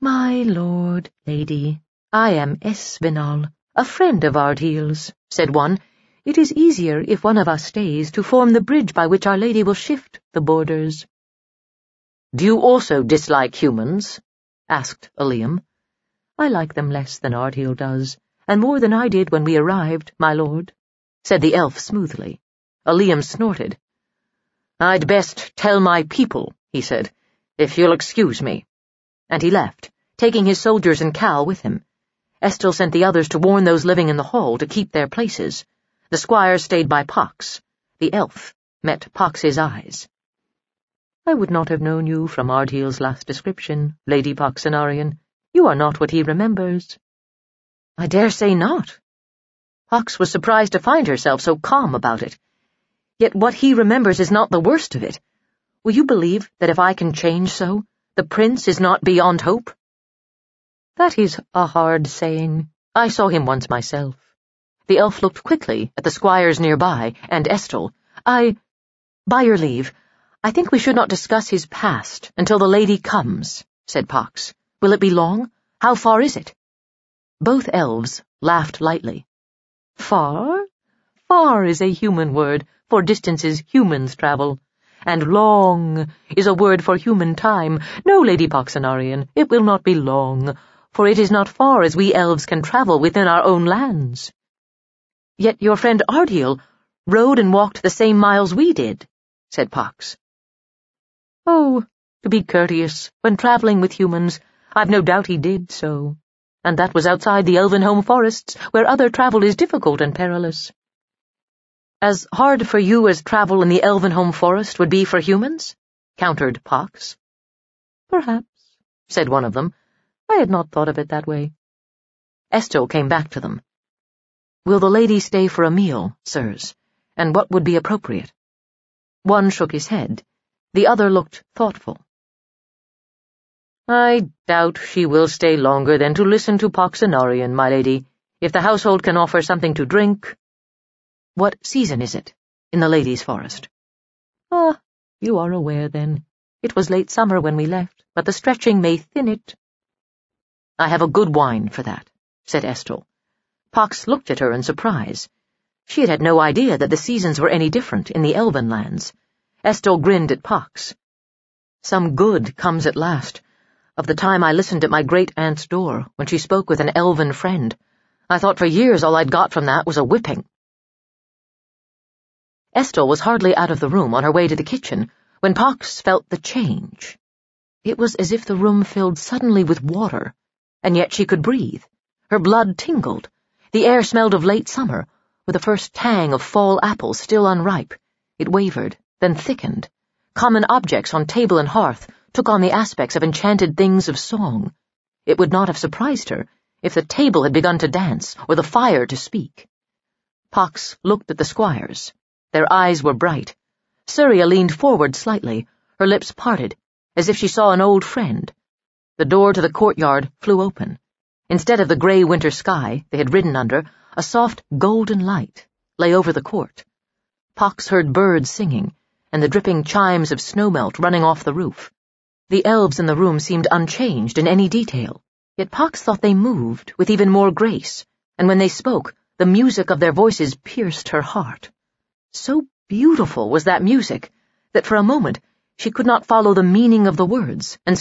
"My lord, lady, I am Esvinal, a friend of Ardheel's," said one. "It is easier, if one of us stays, to form the bridge by which Our Lady will shift the borders." "Do you also dislike humans?" asked Eliam. "I like them less than Ardheel does, and more than I did when we arrived, my lord," said the elf smoothly. Eliam snorted. "I'd best tell my people," he said, "if you'll excuse me." And he left, taking his soldiers and Cal with him. Estel sent the others to warn those living in the hall to keep their places. The squires stayed by Pox. The elf met Pox's eyes. "I would not have known you from Ardheel's last description, Lady Poxenarian. You are not what he remembers." "I dare say not." Pox was surprised to find herself so calm about it. "Yet what he remembers is not the worst of it. Will you believe that if I can change so, the prince is not beyond hope?" "That is a hard saying. I saw him once myself." The elf looked quickly at the squires nearby and Estel. By your leave, I think we should not discuss his past until the lady comes," said Pox. "Will it be long? How far is it?" Both elves laughed lightly. "Far? Far is a human word for distances humans travel, and long is a word for human time. No, Lady Poxenarian, it will not be long, for it is not far as we elves can travel within our own lands." "Yet your friend Ardheel rode and walked the same miles we did," said Pox. "Oh, to be courteous, when travelling with humans, I've no doubt he did so. And that was outside the Elvenhome forests, where other travel is difficult and perilous." "As hard for you as travel in the Elvenhome forest would be for humans?" countered Pox. "Perhaps," said one of them. "I had not thought of it that way." Estel came back to them. "Will the lady stay for a meal, sirs? And what would be appropriate?" One shook his head. The other looked thoughtful. "I doubt she will stay longer than to listen to Poxenarian, my lady. If the household can offer something to drink—" "What season is it in the ladies' forest?" "Ah, you are aware, then. It was late summer when we left, but the stretching may thin it." "I have a good wine for that," said Estel. Pox looked at her in surprise. She had had no idea that the seasons were any different in the Elven lands. Estel grinned at Pox. "Some good comes at last. Of the time I listened at my great-aunt's door when she spoke with an elven friend, I thought for years all I'd got from that was a whipping." Estel was hardly out of the room on her way to the kitchen when Pox felt the change. It was as if the room filled suddenly with water, and yet she could breathe. Her blood tingled. The air smelled of late summer, with the first tang of fall apples still unripe. It wavered, then thickened. Common objects on table and hearth took on the aspects of enchanted things of song. It would not have surprised her if the table had begun to dance or the fire to speak. Pox looked at the squires. Their eyes were bright. Surya leaned forward slightly, her lips parted, as if she saw an old friend. The door to the courtyard flew open. Instead of the grey winter sky they had ridden under, a soft golden light lay over the court. Pox heard birds singing, and the dripping chimes of snowmelt running off the roof. The elves in the room seemed unchanged in any detail, yet Pox thought they moved with even more grace, and when they spoke, the music of their voices pierced her heart. So beautiful was that music that for a moment she could not follow the meaning of the words, and